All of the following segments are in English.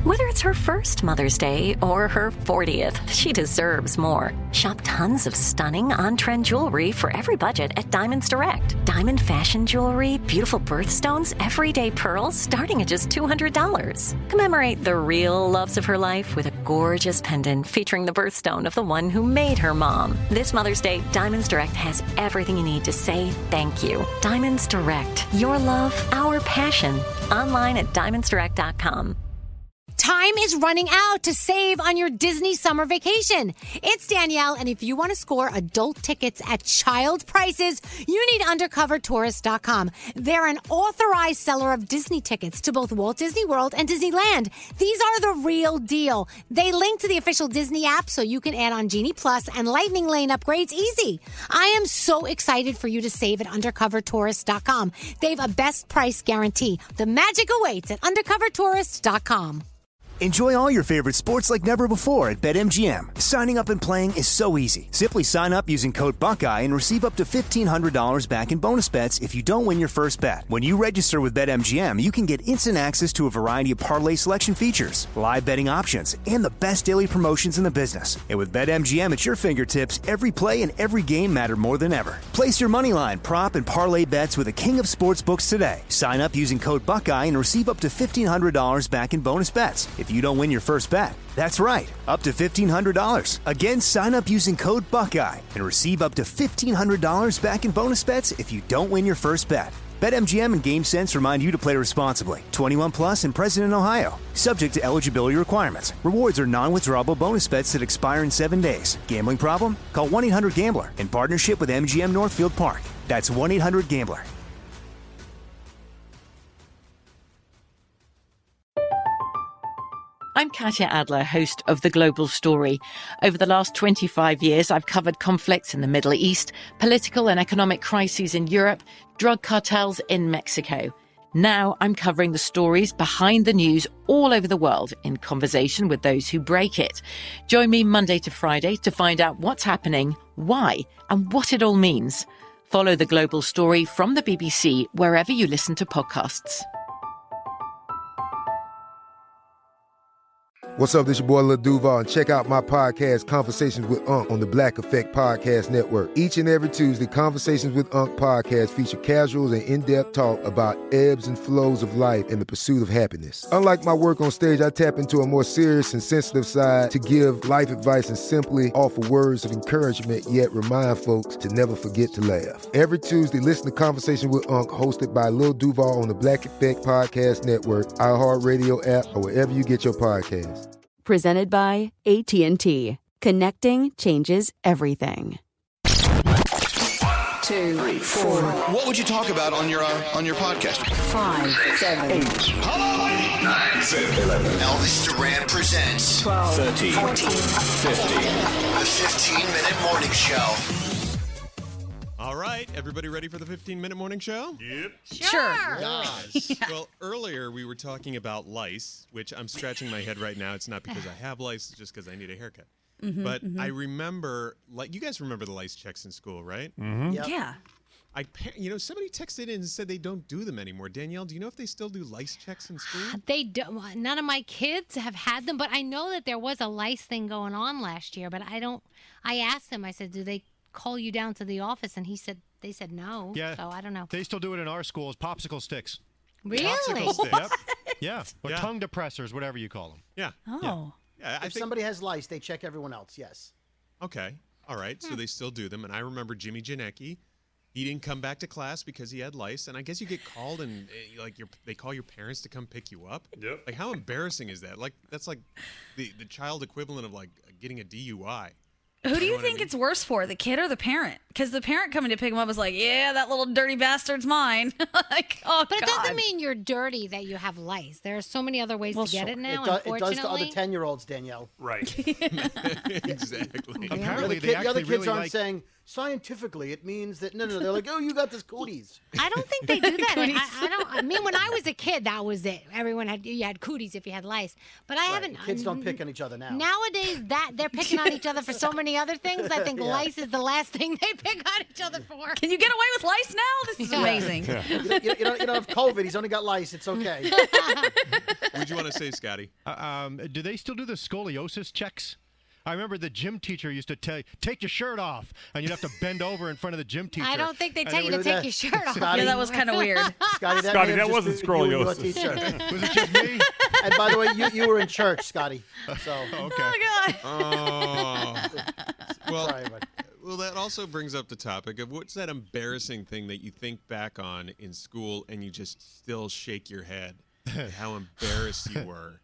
Whether it's her first Mother's Day or her 40th, she deserves more. Shop tons of stunning on-trend jewelry for every budget at Diamonds Direct. Diamond fashion jewelry, beautiful birthstones, everyday pearls starting at just $200. Commemorate the real loves of her life with a gorgeous pendant featuring the birthstone of the one who made her mom. This Mother's Day, Diamonds Direct has everything you need to say thank you. Diamonds Direct. Your love, our passion. Online at diamondsdirect.com. Time is running out to save on your Disney summer vacation. It's Danielle, and if you want to score adult tickets at child prices, you need UndercoverTourist.com. They're an authorized seller of Disney tickets to both Walt Disney World and Disneyland. These are the real deal. They link to the official Disney app so you can add on Genie Plus and Lightning Lane upgrades easy. I am so excited for you to save at UndercoverTourist.com. They've a best price guarantee. The magic awaits at UndercoverTourist.com. Enjoy all your favorite sports like never before at BetMGM. Signing up and playing is so easy. Simply sign up using code Buckeye and receive up to $1,500 back in bonus bets if you don't win your first bet. When you register with BetMGM, you can get instant access to a variety of parlay selection features, live betting options, and the best daily promotions in the business. And with BetMGM at your fingertips, every play and every game matter more than ever. Place your moneyline, prop, and parlay bets with the king of sportsbooks today. Sign up using code Buckeye and receive up to $1,500 back in bonus bets if you don't win your first bet. That's right, up to $1,500. Again, sign up using code Buckeye and receive up to $1,500 back in bonus bets if you don't win your first bet. BetMGM and GameSense remind you to play responsibly. 21 plus and present in Ohio. Subject to eligibility requirements. Rewards are non-withdrawable bonus bets that expire in 7 days. Gambling problem? Call 1-800-GAMBLER in partnership with MGM Northfield Park. That's 1-800-GAMBLER. I'm Katya Adler, host of The Global Story. Over the last 25 years, I've covered conflicts in the Middle East, political and economic crises in Europe, drug cartels in Mexico. Now I'm covering the stories behind the news all over the world in conversation with those who break it. Join me Monday to Friday to find out what's happening, why, and what it all means. Follow The Global Story from the BBC wherever you listen to podcasts. What's up, this your boy Lil Duval, and check out my podcast, Conversations with Unc, on the Black Effect Podcast Network. Each and every Tuesday, Conversations with Unc podcast feature casual and in-depth talk about ebbs and flows of life and the pursuit of happiness. Unlike my work on stage, I tap into a more serious and sensitive side to give life advice and simply offer words of encouragement, yet remind folks to never forget to laugh. Every Tuesday, listen to Conversation with Unc, hosted by Lil Duval on the Black Effect Podcast Network, iHeartRadio app, or wherever you get your podcasts. Presented by AT&T. Connecting changes everything. 2, 3, 4. What would you talk about on your podcast? 5, 7, 8. Hello, 9, 10, 11. Elvis Duran presents 12, 13, 14, 15. The 15-minute morning show. All right, everybody ready for the 15-minute morning show? Yep. Sure. Yes. Yeah. Well, earlier we were talking about lice, which I'm scratching my head right now. It's not because I have lice, it's just because I need a haircut. But I remember, like, you guys remember the lice checks in school, right? Yep. Yeah. Somebody texted in and said they don't do them anymore. Danielle, do you know if they still do lice checks in school? They don't. None of my kids have had them, but I know that there was a lice thing going on last year. But I asked them. I said, "Do they call you down to the office?" And they said no. Yeah. So I don't know. They still do it in our schools. Popsicle sticks. Really? Popsicle sticks. Yep. Yeah. Or tongue depressors, whatever you call them. Yeah. Oh. Yeah, If somebody has lice, they check everyone else, yes. Okay. All right. So they still do them. And I remember Jimmy Janecki. He didn't come back to class because he had lice. And I guess you get called and they call your parents to come pick you up. Yep. Like, how embarrassing is that? Like, that's like the child equivalent of like getting a DUI. Who do you think it's worse for, the kid or the parent? Because the parent coming to pick him up is like, yeah, that little dirty bastard's mine. Like, oh, But it God. doesn't mean you're dirty that you have lice. There are so many other ways to get it now, It unfortunately. does to other 10-year-olds, Danielle. Right. Exactly. Apparently, The other they actually kids really aren't like... saying, scientifically, it means that no. They're like, oh, you got this cooties. I don't think they do that. I mean, when I was a kid, that was it. Everyone you had cooties if you had lice. But I haven't. Kids don't pick on each other now. Nowadays, they're picking on each other for so many other things. I think lice is the last thing they pick on each other for. Can you get away with lice now? This is amazing. You don't have COVID. He's only got lice. It's okay. What'd you want to say, Scotty? Do they still do the scoliosis checks? I remember the gym teacher used to tell you, take your shirt off, and you'd have to bend over in front of the gym teacher. I don't think they tell you to take your shirt off. Scotty, yeah, that was kind of weird. Scotty, that wasn't scoliosis. Was it just me? And by the way, you were in church, Scotty. So. Okay. Oh, God. Well, Sorry, but. Well, that also brings up the topic of what's that embarrassing thing that you think back on in school and you just still shake your head at how embarrassed you were.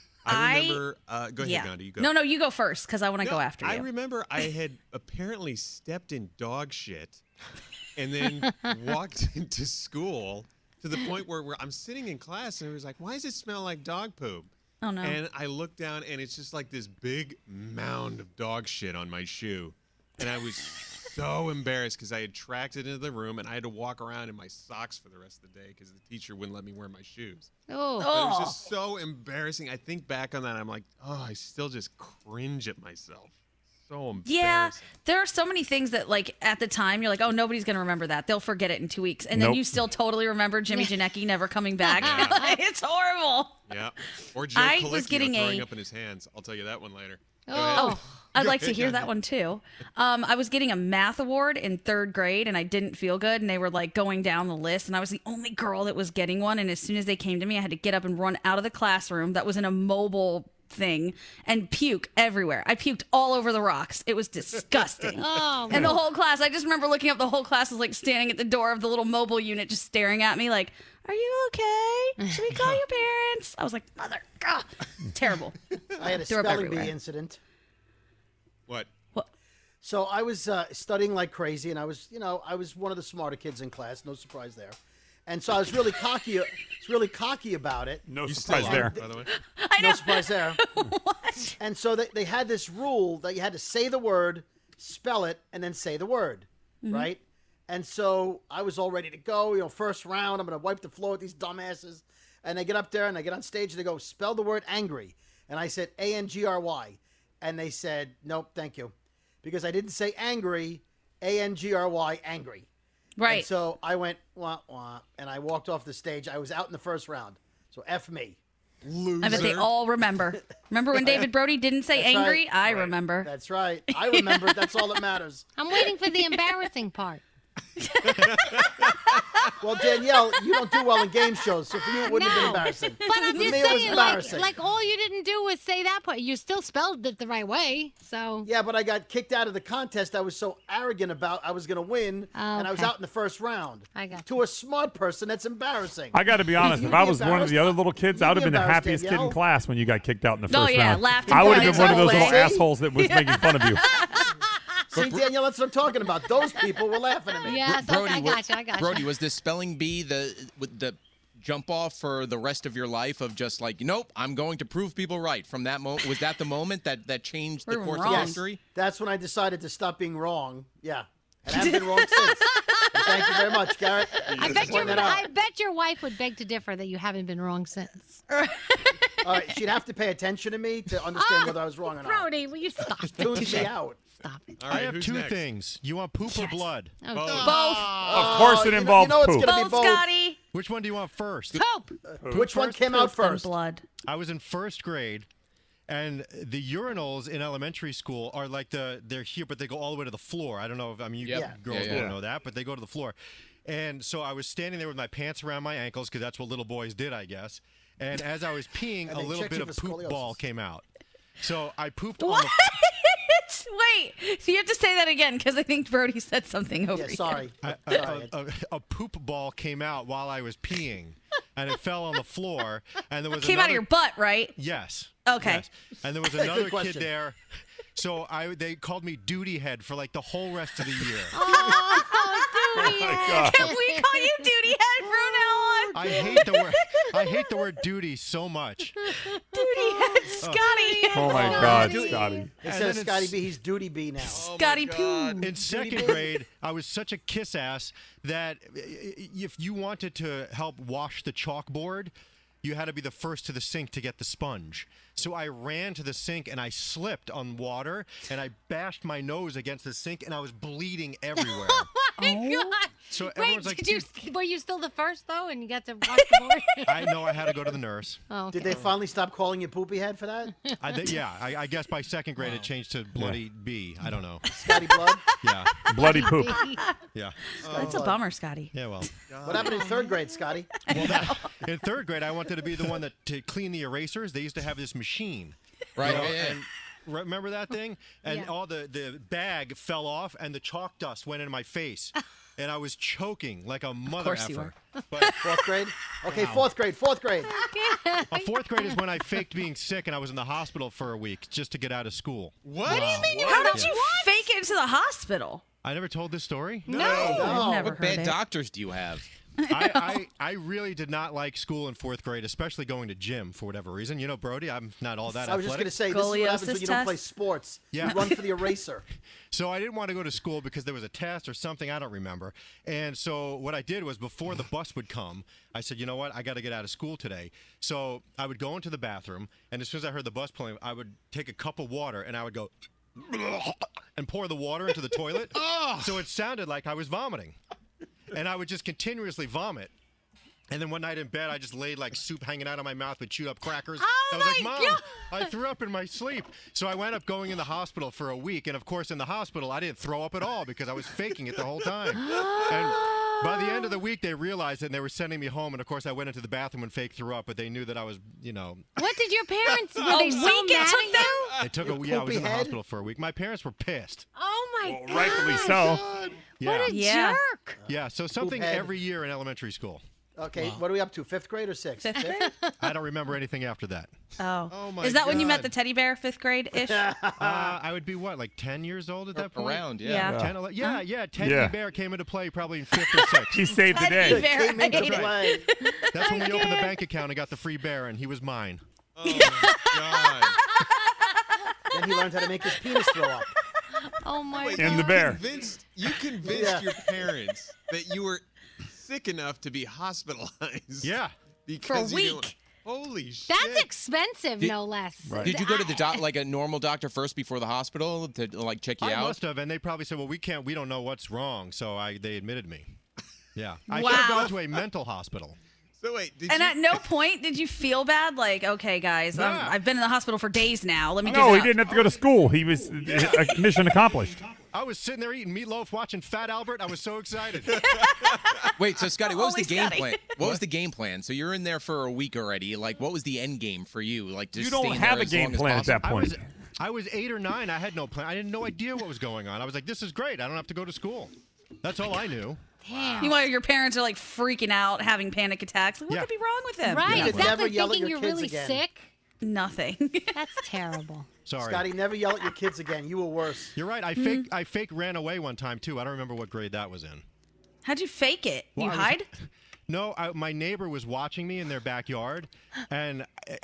I remember. Go ahead, Gandhi. You go. No, you go first because I want to go after you. I remember I had apparently stepped in dog shit and then walked into school to the point where I'm sitting in class and it was like, why does it smell like dog poop? Oh, no. And I looked down and it's just like this big mound of dog shit on my shoe. And I was so embarrassed because I had tracked it into the room and I had to walk around in my socks for the rest of the day because the teacher wouldn't let me wear my shoes. Oh. But it was just so embarrassing. I think back on that, I'm like, I still just cringe at myself. So embarrassing. Yeah, there are so many things that, like, at the time, you're like, oh, nobody's going to remember that. They'll forget it in 2 weeks. And then you still totally remember Jimmy Janecki never coming back. It's horrible. Yeah. Or Joe Colicchio throwing up in his hands. I'll tell you that one later. Oh, I'd like to hear that one too. I was getting a math award in 3rd grade and I didn't feel good. And they were like going down the list and I was the only girl that was getting one. And as soon as they came to me, I had to get up and run out of the classroom that was in a mobile thing and puke everywhere. I puked all over the rocks. It was disgusting. And the whole class, I just remember looking up, the whole class was like standing at the door of the little mobile unit just staring at me like, are you okay? Should we call your parents? I was like, mother, God. Terrible. I had a spelling bee incident. What? So I was studying like crazy, and I was one of the smarter kids in class. No surprise there. And so I was really cocky about it. No surprise there, by the way. No surprise there. What? And so they had this rule that you had to say the word, spell it, and then say the word, right? And so I was all ready to go. First round, I'm going to wipe the floor with these dumbasses. And they get up there, and I get on stage, and they go, spell the word angry. And I said, A-N-G-R-Y. And they said, nope, thank you. Because I didn't say angry, A-N-G-R-Y, angry. Right. And so I went, wah, wah, and I walked off the stage. I was out in the first round. So F me. Loser. I bet they all remember. Remember when David Brody didn't say That's angry? right. I remember. That's right. I remember. That's all that matters. I'm waiting for the embarrassing part. Well, Danielle, you don't do well in game shows, so for you it wouldn't have been embarrassing. But I'm For just me, it was saying, embarrassing. like all you didn't do was say that part. You still spelled it the right way, so. Yeah, but I got kicked out of the contest. I was so arrogant about I was going to win, and I was out in the first round. I got To a smart person, that's embarrassing. I got to be honest. If I was one of the other little kids, I would have been the happiest kid in class when you got kicked out in the first round. Laughed. I would have been one of those little assholes that was making fun of you. See, Danielle, that's what I'm talking about. Those people were laughing at me. Yes, Brody, I got you. Brody, was the spelling bee the jump off for the rest of your life of just like, nope, I'm going to prove people right from that moment? Was that the moment that changed the course of history? That's when I decided to stop being wrong. Yeah. And I haven't been wrong since. Thank you very much, Garrett. I bet your wife would beg to differ that you haven't been wrong since. All right, she'd have to pay attention to me to understand whether I was wrong or not. Brody, will you stop it? Tunes me out. Stop it. All right, I have who's two next? things. You want poop or blood? Oh, Both. Of course it involves it's poop. gonna be both. Scotty. Which one do you want first? Poop. Which one came out Poop and first? blood. I was in first grade, and the urinals in elementary school are like they're here, but they go all the way to the floor. I don't know if you girls don't know that, but they go to the floor. And so I was standing there with my pants around my ankles because that's what little boys did, I guess. And as I was peeing, a little bit of poop ball came out. So I pooped on the Wait, so you have to say that again because I think Brody said something over here. Sorry. A poop ball came out while I was peeing, and it fell on the floor. And there was Came out of your butt, right? Yes. Okay. Yes. And there was another kid there. So they called me duty head for like the whole rest of the year. Oh, duty head. Can we call you duty head from now on? I hate the word duty so much. Duty head Scotty. Oh my God, Scotty. Instead of Scotty B, he's Duty B now. Scotty Poo. In second grade, I was such a kiss ass that if you wanted to help wash the chalkboard, you had to be the first to the sink to get the sponge. So I ran to the sink and I slipped on water and I bashed my nose against the sink and I was bleeding everywhere. Oh my God. So Wait, everyone's like, were you still the first though, and you got to wash the board? I know I had to go to the nurse. Oh, okay. Did they finally stop calling you Poopy Head for that? I guess by second grade it changed to Bloody B. I don't know. Scotty Blood? Yeah. Bloody poop. Yeah. That's a bummer, Scotty. Yeah, well. What happened in third grade, Scotty? In third grade, I wanted to be the one to clean the erasers. They used to have this machine. Right. You know, Yeah. and remember that thing? And all the bag fell off and the chalk dust went in my face. And I was choking like a mother course you effer. were. But Fourth grade? Okay, fourth grade. Fourth grade. fourth grade is when I faked being sick and I was in the hospital for a week just to get out of school. What? What do you mean? How did you fake it to the hospital? I never told this story? No. I've never What heard bad it. doctors do you have? I really did not like school in fourth grade, especially going to gym for whatever reason. You know, Brody, I'm not all that I was athletic. just going to say, this is what happens when you don't play test? sports. Yeah. You run for the eraser. So I didn't want to go to school because there was a test or something, I don't remember. And so what I did was before the bus would come, I said, you know what, I got to get out of school today. So I would go into the bathroom, and as soon as I heard the bus pulling, I would take a cup of water, and I would go and pour the water into the toilet. So it sounded like I was vomiting. And I would just continuously vomit. And then one night in bed, I just laid like soup hanging out of my mouth with chewed up crackers. I was like, Mom, I threw up in my sleep. So I wound up going in the hospital for a week. And of course, in the hospital, I didn't throw up at all because I was faking it the whole time. And by the end of the week, they realized it and they were sending me home. And of course, I went into the bathroom and faked threw up, but they knew that I was, you know. What did your parents? Were they so week mad it took at you? them? They took a week. I was in the hospital for a week. My parents were pissed. Oh my God! Rightfully so. Yeah. What a jerk! Yeah. So something Poophead. every year in elementary school. Okay, what are we up to? Fifth grade or sixth? Fifth grade? I don't remember anything after that. Oh. my Is that when you met God. the teddy bear, fifth grade-ish? I would be what, like 10 years old at that point? Around, Yeah. yeah. 10, 11, yeah, Teddy Yeah. Bear came into play probably in fifth or sixth. He saved the Teddy day. bear. Came into I hate it. play. That's when we opened the bank account and got the free bear, and he was mine. Oh my God. Then he learned how to make his penis throw up. Oh my Wait, God! And the bear. You convinced your parents that you were sick enough to be hospitalized. Yeah. Because For a you week. Holy shit. That's expensive, no less. Right. Did you go to the like a normal doctor first before the hospital to like check you I out? must have, and they probably said, well, we don't know what's wrong, so they admitted me. Yeah. I Wow. should have gone to a mental hospital. So wait, And at no point did you feel bad? Like, okay, guys, Nah. I've been in the hospital for days now. Let me No, get he up. didn't have to go to school. He was mission accomplished. I was sitting there eating meatloaf, watching Fat Albert. I was so excited. Wait, so Scotty, what was the Only game Scotty. plan? What was the game plan? So you're in there for a week already. Like, what was the end game for you? Like, just You don't staying have there a as game long as plan at that possible? point. I was 8 or 9. I had no plan. I had no idea what was going on. I was like, this is great. I don't have to go to school. That's all I knew. Damn. Meanwhile, your parents are like freaking out, having panic attacks. Like, what Yeah. could be wrong with him? Right, You could exactly. never yell at Thinking your you're kids really again. sick. Nothing. That's terrible. Sorry. Scotty, never yell at your kids again. You were worse. You're right. I fake ran away one time too. I don't remember what grade that was in. How'd you fake it? Well, You I was- hide? No, my neighbor was watching me in their backyard, and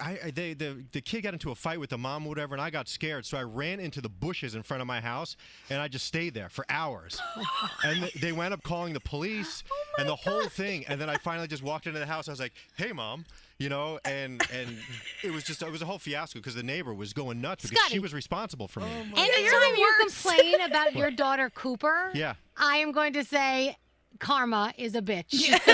the kid got into a fight with the mom or whatever, and I got scared, so I ran into the bushes in front of my house, and I just stayed there for hours. And they wound up calling the police and the whole thing, and then I finally just walked into the house. I was like, "Hey, Mom." You know, and it was a whole fiasco because the neighbor was going nuts because Scotty. she was responsible for me. Anytime you complain about your daughter Cooper, Yeah. I am going to say karma is a bitch.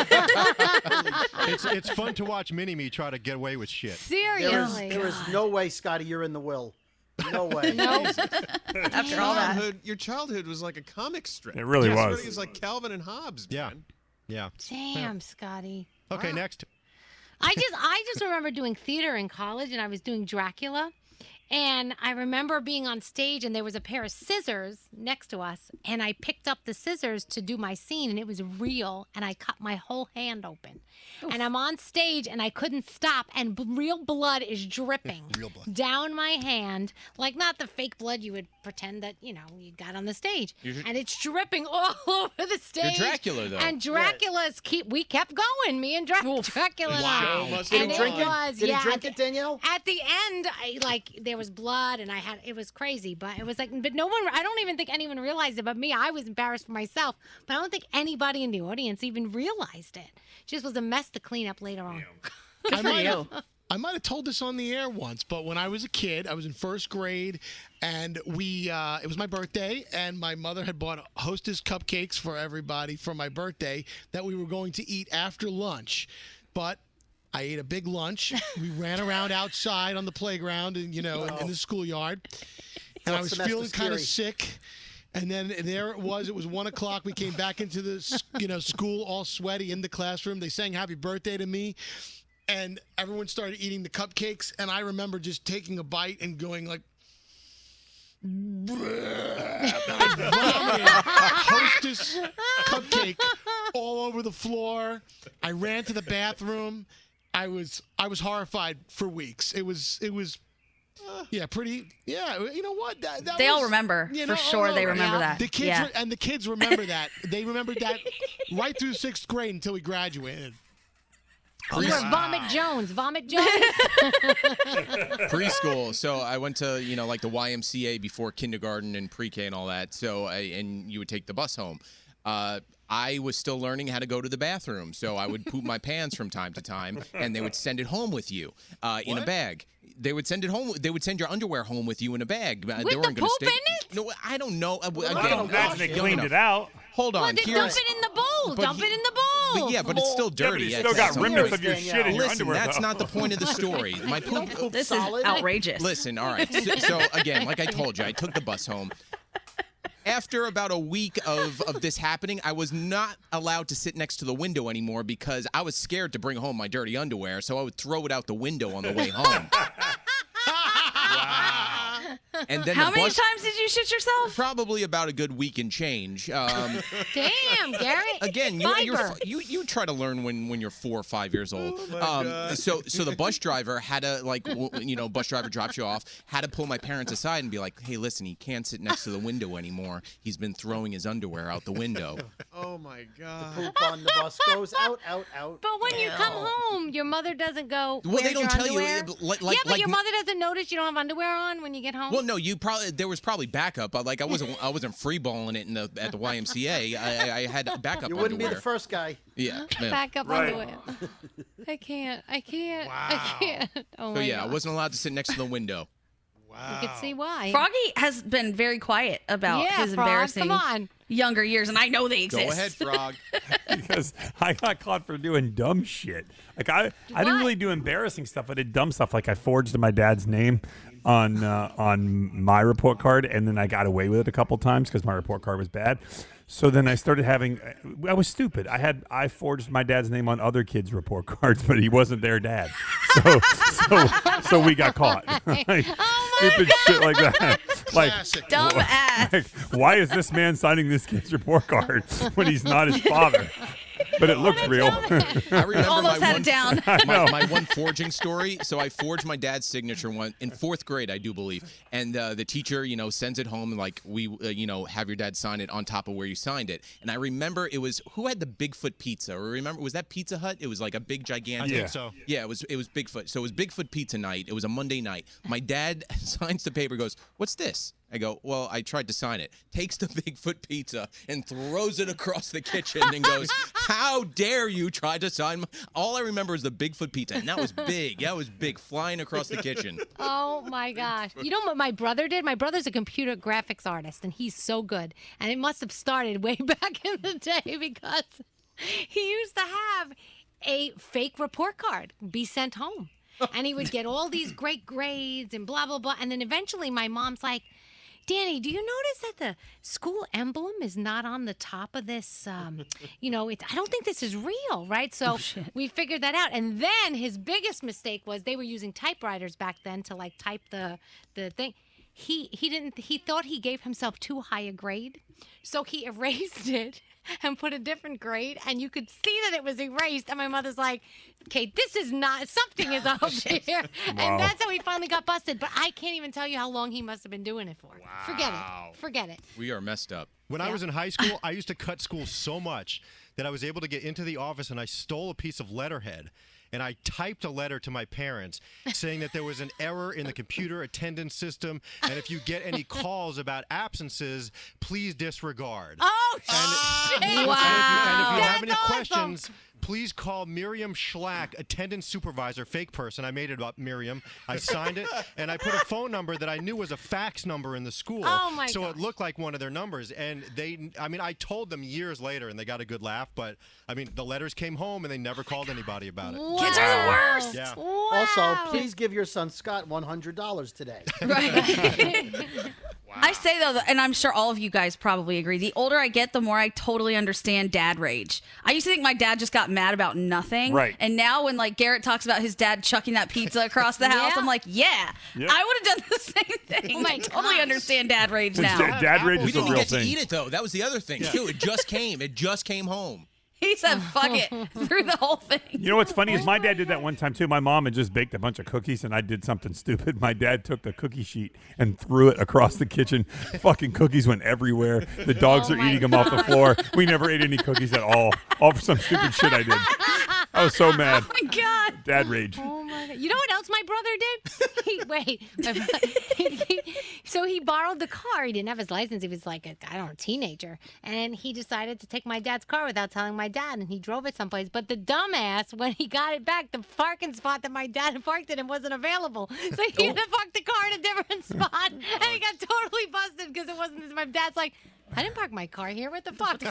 It's fun to watch Mini-Me try to get away with shit. Seriously. There is no way, Scotty, you're in the will. No way. No. After all that. Your childhood was like a comic strip. It really was. It was like Calvin and Hobbes, man. Yeah. Damn, Scotty. Okay, Wow. next. I just remember doing theater in college, and I was doing Dracula. And I remember being on stage, and there was a pair of scissors next to us, and I picked up the scissors to do my scene, and it was real, and I cut my whole hand open. Oof. And I'm on stage, and I couldn't stop, and real blood is dripping down my hand, like not the fake blood you would pretend that, you got on the stage. And it's dripping all over the stage. You're Dracula, though. And Dracula's we kept going, me and Dracula. Wow. Did he drink it? Did he drink it, Danielle? At the end, there was blood, and it was crazy, but it was but no one, I don't even think anyone realized it but me. I was embarrassed for myself, but I don't think anybody in the audience even realized it. Just was a mess to clean up later on. I might have told this on the air once, but when I was a kid, I was in first grade, and it was my birthday, and my mother had bought Hostess cupcakes for everybody for my birthday that we were going to eat after lunch, but I ate a big lunch. We ran around outside on the playground and, in the schoolyard. And I was feeling kind of sick. And then there it was 1 o'clock. We came back into the, school all sweaty in the classroom. They sang happy birthday to me. And everyone started eating the cupcakes. And I remember just taking a bite and going like, Hostess cupcake all over the floor. I ran to the bathroom. I was horrified for weeks. It was pretty. Yeah, you know what? They all remember for sure. They remember that. The kids and the kids remember that. They remembered that right through 6th grade until we graduated. You were Vomit Jones. Preschool. So I went to, the YMCA before kindergarten and pre-K and all that. So, and you would take the bus home. I was still learning how to go to the bathroom. So I would poop my pants from time to time, and they would send it home with you in a bag. They would send it home. They would send your underwear home with you in a bag. With they weren't the gonna poop in it? No, I don't know. Again, I don't imagine they cleaned it out. Hold on. Well, then dump it in the bowl. Dump it in the bowl. But but it's still dirty. Yeah, but you still got remnants of your shit in your underwear. Listen, that's though. not the point of the story. My poop. This is outrageous. Listen, all right. So again, like I told you, I took the bus home. After about a week of this happening, I was not allowed to sit next to the window anymore because I was scared to bring home my dirty underwear, so I would throw it out the window on the way home. And then How many times did you shit yourself? Probably about a good week and change. Damn, Garrett. Again, you try to learn when you're 4 or 5 years old. So the bus driver had to bus driver drops you off, had to pull my parents aside and be like, hey, listen, he can't sit next to the window anymore. He's been throwing his underwear out the window. Oh my God. The poop on the bus goes out. But when you come home, your mother doesn't go, well, they don't tell underwear? you. But your mother doesn't notice you don't have underwear on when you get home? Well, no, there was probably backup. Like I wasn't freeballing it at the YMCA. I had backup underwear. You wouldn't be the first guy. Yeah. Backup underwear. I can't. Wow. I can't. Oh my I wasn't allowed to sit next to the window. Wow. You can see why. Froggy has been very quiet about his embarrassing younger years, and I know they exist. Go ahead, Frog. Because I got caught for doing dumb shit. Like I didn't really do embarrassing stuff. I did dumb stuff. Like I forged my dad's name on my report card, and then I got away with it a couple times because my report card was bad. So then I started I was stupid. I forged my dad's name on other kids' report cards, but he wasn't their dad. So we got caught. Stupid shit like that. Classic. Dumb ass. Why is this man signing this kid's report card when he's not his father? But it looks real. I remember almost had it down. my one forging story. So I forged my dad's signature in 4th grade, I do believe. And the teacher, sends it home and like we, have your dad sign it on top of where you signed it. And I remember it was who had the Bigfoot pizza? Or remember was that Pizza Hut? It was like a big gigantic. I think so. Yeah, it was Bigfoot. So it was Bigfoot pizza night. It was a Monday night. My dad signs the paper, goes, "What's this?" I go, "Well, I tried to sign it." Takes the Bigfoot pizza and throws it across the kitchen and goes, "How dare you try to sign my..." All I remember is the Bigfoot pizza, and that was big. That was big, flying across the kitchen. Oh, my gosh. You know what my brother did? My brother's a computer graphics artist, and he's so good. And it must have started way back in the day because he used to have a fake report card be sent home. And he would get all these great grades and blah, blah, blah. And then eventually my mom's like, Danny, do you notice that the school emblem is not on the top of this? I don't think this is real, right? So we figured that out. And then his biggest mistake was they were using typewriters back then to like type the thing. He thought he gave himself too high a grade, so he erased it and put a different grade, and you could see that it was erased. And my mother's like, "Okay, this is not, something is up here." Wow. And that's how he finally got busted. But I can't even tell you how long he must have been doing it for. Wow. Forget it. We are messed up. When I was in high school, I used to cut school so much that I was able to get into the office and I stole a piece of letterhead. And I typed a letter to my parents saying that there was an error in the computer attendance system, and if you get any calls about absences, please disregard. Oh, shit! Wow. And if you have any That's awesome. questions, please call Miriam Schlack, attendance supervisor, fake person. I made it up, Miriam. I signed it, and I put a phone number that I knew was a fax number in the school. Oh, my So gosh. it looked like one of their numbers. And I told them years later, and they got a good laugh, but, the letters came home, and they never called anybody about it. Kids are the worst. Yeah. Also, please give your son Scott $100 today. I say, though, and I'm sure all of you guys probably agree, the older I get, the more I totally understand dad rage. I used to think my dad just got mad about nothing. Right. And now when, Garrett talks about his dad chucking that pizza across the house, I'm like, yeah, Yeah. I would have done the same thing. I totally understand dad rage now. Dad rage We is a didn't real get to thing. eat it though. That was the other thing too. It just came. It just came home. He said, fuck it, through the whole thing. You know what's funny is my dad did that one time too. My mom had just baked a bunch of cookies and I did something stupid. My dad took the cookie sheet and threw it across the kitchen. Fucking cookies went everywhere. The dogs are eating them off the floor. We never ate any cookies at all for some stupid shit I did. I was so mad. Oh, my God. Dad rage. Oh my God. You know what else my brother did? So he borrowed the car. He didn't have his license. He was like a teenager. And he decided to take my dad's car without telling my dad. And he drove it someplace. But the dumbass, when he got it back, the parking spot that my dad had parked it in wasn't available. So he had to park the car in a different spot. And he got totally busted because it wasn't his. My dad's like, I didn't park my car here. What the fuck?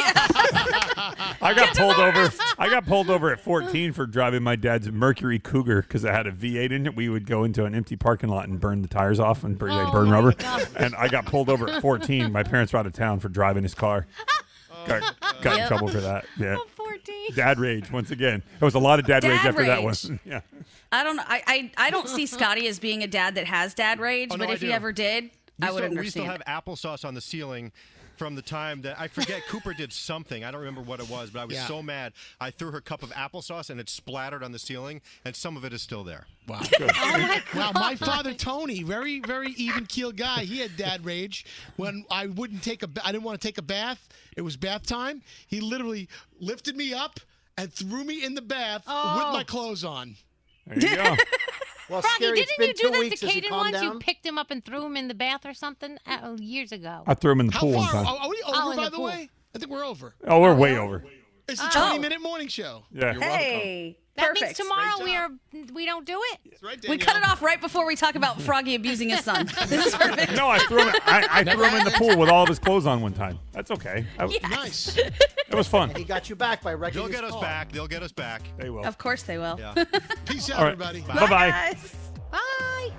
I got pulled over at 14 for driving my dad's Mercury Cougar because it had a V8 in it. We would go into an empty parking lot and burn the tires off and burn rubber. And I got pulled over at 14. My parents were out of town for driving his car. Got in trouble for that. Yeah. 14. Dad rage once again. There was a lot of dad rage after that one. Yeah. I don't know. I don't see Scotty as being a dad that has dad rage, but if he ever did, I would understand. We still have applesauce on the ceiling from the time that, I forget, Cooper did something. I don't remember what it was, but I was so mad. I threw her cup of applesauce and it splattered on the ceiling, and some of it is still there. Wow. Wow, my father, Tony, very, very even-keeled guy. He had dad rage. When I didn't want to take a bath, it was bath time. He literally lifted me up and threw me in the bath with my clothes on. There you go. Well, Froggy, Scary, it's didn't been you 2 do that weeks. to Has he Caden calmed once? You down? picked him up and threw him in the bath or something years ago. I threw him in the How pool far? one time. Are we over, in by the the pool. way? I think we're over. Oh, we're way over. It's the 20-minute morning show. Yeah. Hey, That means perfect. tomorrow we don't do it. That's right, We cut it off right before we talk about Froggy abusing his son. This is perfect. No, I threw him. I threw him in the pool with all of his clothes on one time. That's okay. Nice. It was fun. And he got you back by wrecking They'll his get us car. back. They'll get us back. They will. Of course they will. Yeah. Peace out, All right. everybody. Bye-bye. Guys. Bye.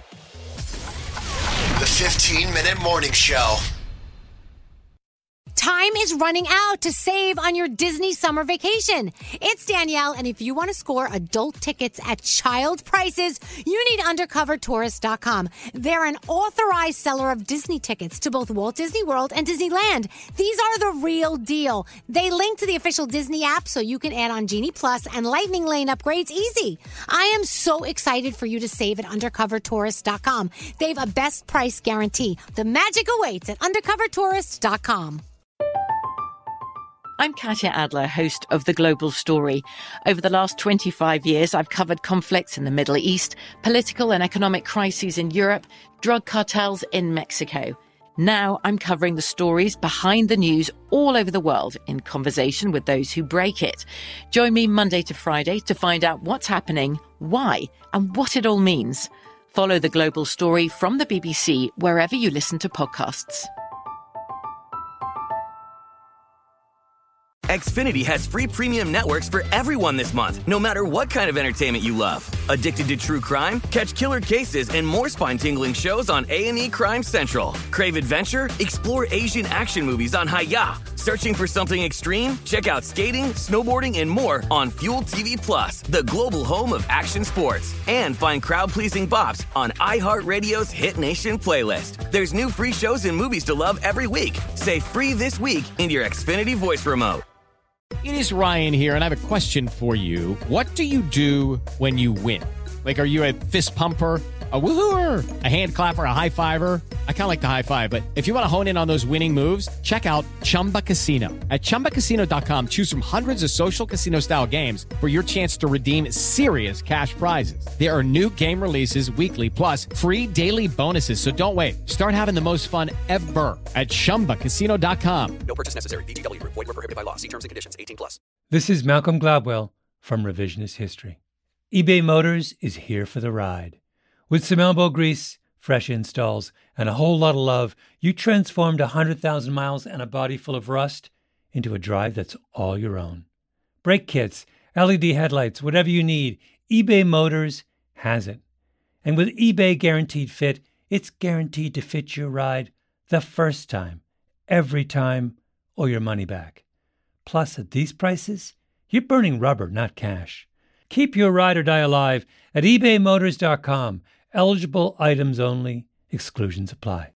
The 15-minute morning show. Time is running out to save on your Disney summer vacation. It's Danielle, and if you want to score adult tickets at child prices, you need UndercoverTourist.com. They're an authorized seller of Disney tickets to both Walt Disney World and Disneyland. These are the real deal. They link to the official Disney app so you can add on Genie Plus and Lightning Lane upgrades easy. I am so excited for you to save at UndercoverTourist.com. They've a best price guarantee. The magic awaits at UndercoverTourist.com. I'm Katya Adler, host of The Global Story. Over the last 25 years, I've covered conflicts in the Middle East, political and economic crises in Europe, drug cartels in Mexico. Now I'm covering the stories behind the news all over the world in conversation with those who break it. Join me Monday to Friday to find out what's happening, why, and what it all means. Follow The Global Story from the BBC wherever you listen to podcasts. Xfinity has free premium networks for everyone this month, no matter what kind of entertainment you love. Addicted to true crime? Catch killer cases and more spine-tingling shows on A&E Crime Central. Crave adventure? Explore Asian action movies on Hi-Ya. Searching for something extreme? Check out skating, snowboarding, and more on Fuel TV Plus, the global home of action sports. And find crowd-pleasing bops on iHeartRadio's Hit Nation playlist. There's new free shows and movies to love every week. Say free this week in your Xfinity voice remote. It is Ryan here, and I have a question for you. What do you do when you win? Like, are you a fist pumper, a woo-hooer, a hand clapper, a high-fiver? I kind of like the high-five, but if you want to hone in on those winning moves, check out Chumba Casino. At ChumbaCasino.com, choose from hundreds of social casino-style games for your chance to redeem serious cash prizes. There are new game releases weekly, plus free daily bonuses, so don't wait. Start having the most fun ever at ChumbaCasino.com. No purchase necessary. VGW Group. Void where prohibited by law. See terms and conditions. 18+. This is Malcolm Gladwell from Revisionist History. eBay Motors is here for the ride. With some elbow grease, fresh installs, and a whole lot of love, you transformed 100,000 miles and a body full of rust into a drive that's all your own. Brake kits, LED headlights, whatever you need, eBay Motors has it. And with eBay Guaranteed Fit, it's guaranteed to fit your ride the first time, every time, or your money back. Plus, at these prices, you're burning rubber, not cash. Keep your ride or die alive at ebaymotors.com. Eligible items only. Exclusions apply.